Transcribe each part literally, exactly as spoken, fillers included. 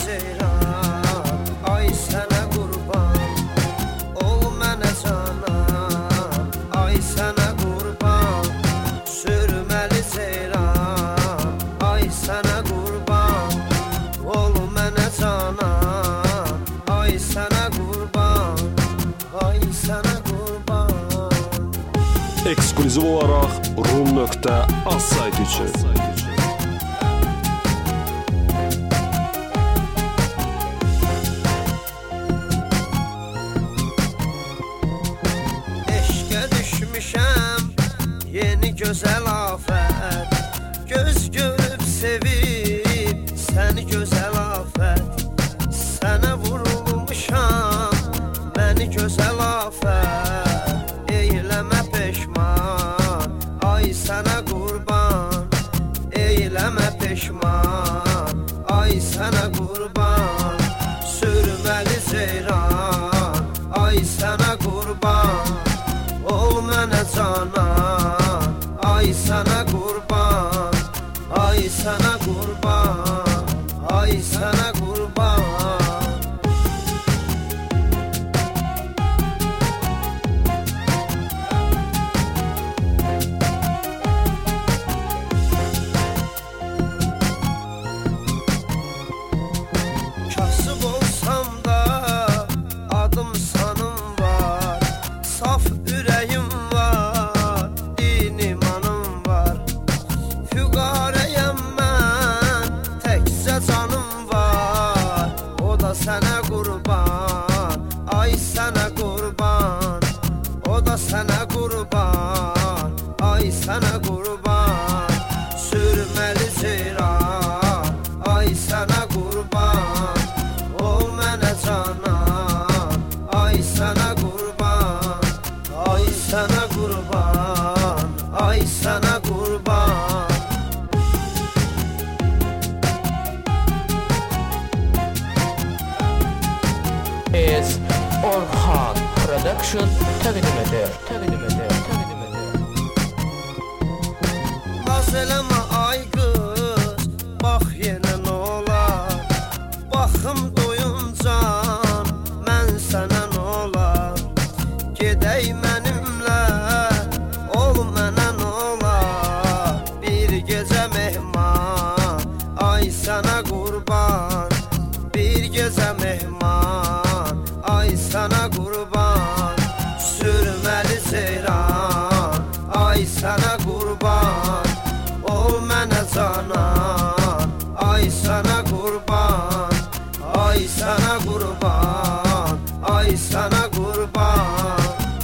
ceyran, ay sənə qurban, ol mənə canan, ay sənə qurban, sürməli ceyran, ay sənə qurban, ol mənə canan, ay sənə qurban, ay sənə qurban. Eksklüziv olaraq rum nöqtə az sayt üçün. Yeni gözəl afət, göz görüb sevib səni gözəl afət, sənə vurulmuşam məni gözəl afət, eyləmə peşman, ay sənə qurban, eyləmə peşman, ay sənə qurban, sürməli ceyran, ay sənə qurban, ol mənə canan, ay sənə qurban, ay sənə qurban, ay sənə qurban. Kasıb olsam da adım sanım var, saf ürəyim var, din imanım var, füqarəyəm mən, təkcə canım var, o da sənə qurban, ay sənə qurban, o da sənə qurban, ay sənə qurban, sürməli ceyran, ay sənə qurban, ol mənə canan, ay sənə qurban, ay sənə qurban, ay sənə qurban. Es Orhan Production təqdim edir, təqdim edir, təqdim edir. Naz eləmə ay qız, bax yenə n'olar, baxım doyuncan, mən sənə n'olar, gedək mənimlə, ol mənə n'olar, bir gecə mehman, ay sənə qurban, bir gecə mehman, ay sənə qurban, sürməli ceyran, ay sənə qurban, ol mənə canan, ay sənə qurban, ay sənə qurban, ay sənə qurban.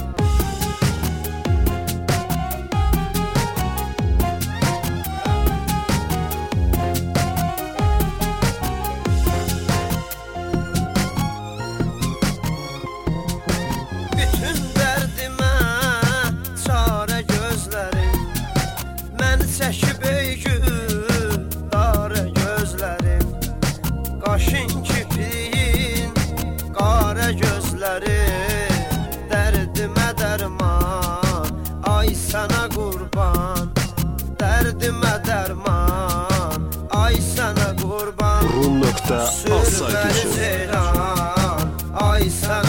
Bütün dərdimə çarə gözlərim, məni çəkib ey gül, darə gözlərim, qaşın kipriyin, qarə gözlərim, dərdimə dərman, ay sənə qurban, dərdimə dərman, ay sənə qurban, rum nöqtə az sayt sürməli üçün. ceyran, ay sənə